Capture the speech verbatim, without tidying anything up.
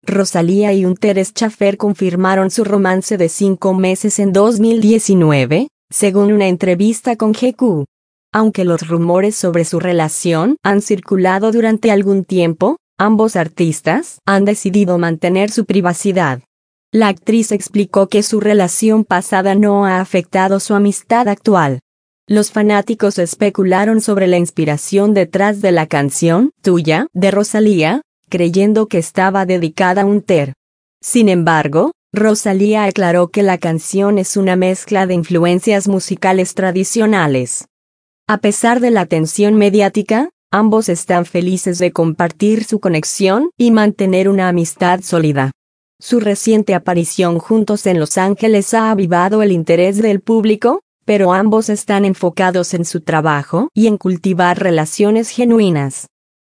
Rosalía y Hunter Schafer confirmaron su romance de cinco meses en dos mil diecinueve, según una entrevista con G Q. Aunque los rumores sobre su relación han circulado durante algún tiempo, ambos artistas han decidido mantener su privacidad. La actriz explicó que su relación pasada no ha afectado su amistad actual. Los fanáticos especularon sobre la inspiración detrás de la canción Tuya de Rosalía, creyendo que estaba dedicada a Hunter. Sin embargo, Rosalía aclaró que la canción es una mezcla de influencias musicales tradicionales. A pesar de la atención mediática, ambos están felices de compartir su conexión y mantener una amistad sólida. Su reciente aparición juntos en Los Ángeles ha avivado el interés del público, pero ambos están enfocados en su trabajo y en cultivar relaciones genuinas.